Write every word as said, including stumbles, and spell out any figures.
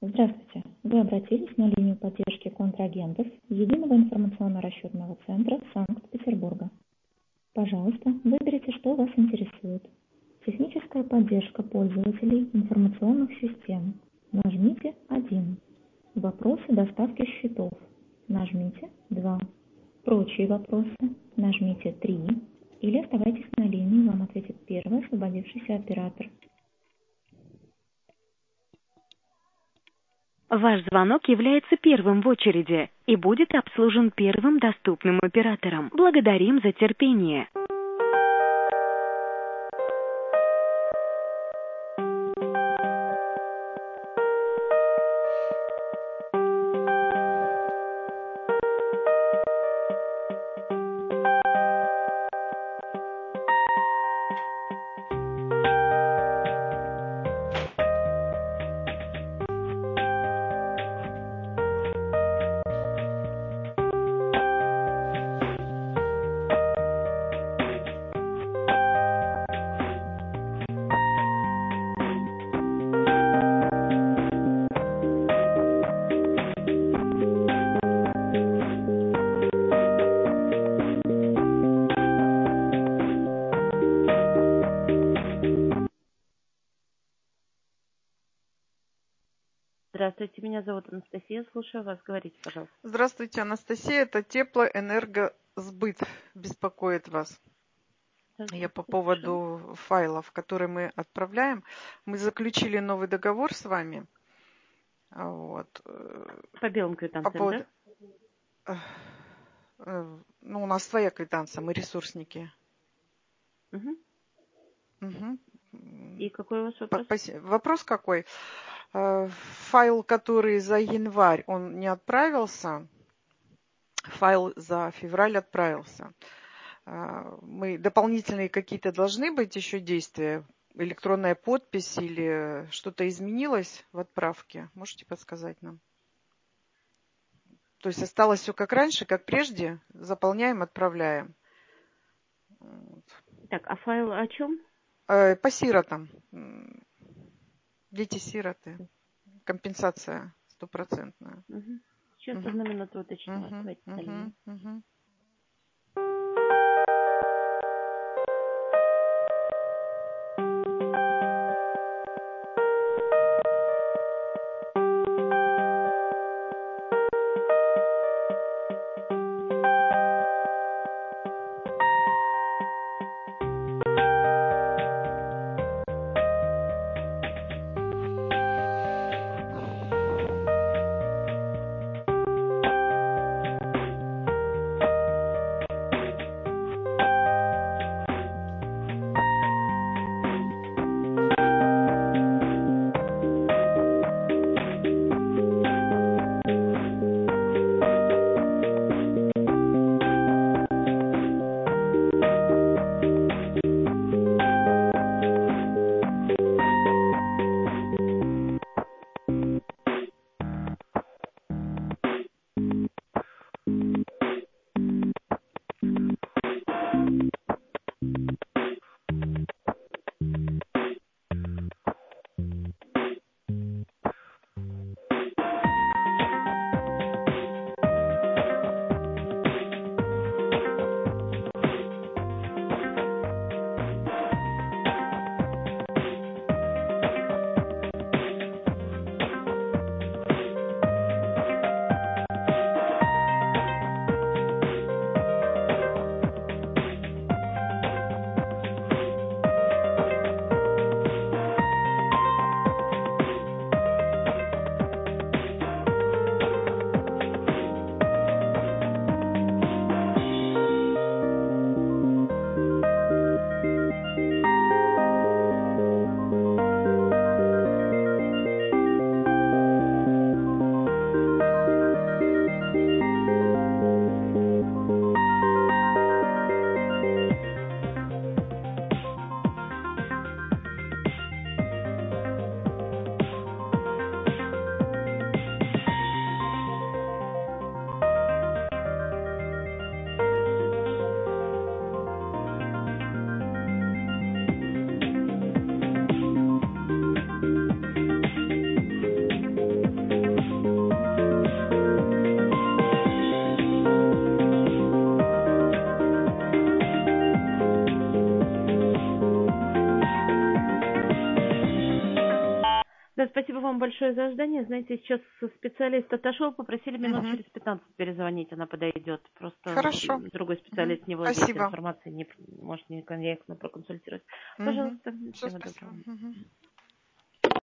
Здравствуйте. Вы обратились на линию поддержки контрагентов Единого информационно-расчетного центра Санкт-Петербурга. Пожалуйста, выберите, что вас интересует. Техническая поддержка пользователей информационных систем. Нажмите один. Вопросы доставки счетов. Нажмите два. Прочие вопросы. Нажмите три. Или оставайтесь на линии, вам ответит первый освободившийся оператор. Ваш звонок является первым в очереди и будет обслужен первым доступным оператором. Благодарим за терпение. Здравствуйте, меня зовут Анастасия, слушаю вас, говорите, пожалуйста. Здравствуйте, Анастасия, это Теплоэнергосбыт беспокоит вас. Я по поводу файлов, которые мы отправляем. Мы заключили новый договор с вами. Вот. По белым квитанциям, по поводу... да? Ну, у нас своя квитанция, мы ресурсники. Угу. Угу. И какой у вас вопрос? Вопрос какой? Файл, который за январь, он не отправился. Файл за февраль отправился. Мы дополнительные какие-то должны быть еще действия? Электронная подпись или что-то изменилось в отправке? Можете подсказать нам? То есть осталось все как раньше, как прежде? Заполняем, отправляем. Так, а файл о чем? По сиротам. Дети-сироты. Компенсация стопроцентная. Угу. Сейчас угу. одну минуту уточню. Угу. Давайте угу. Угу. Да, спасибо вам большое за ожидание. Знаете, сейчас специалист отошел, попросили минут Мгм. через пятнадцать перезвонить, она подойдет. Просто Хорошо. другой Мгм. специалист не владеет Спасибо. информацией, не может некорректно проконсультировать. Мгм. Пожалуйста, Все, всего спасибо. доброго. Мгм.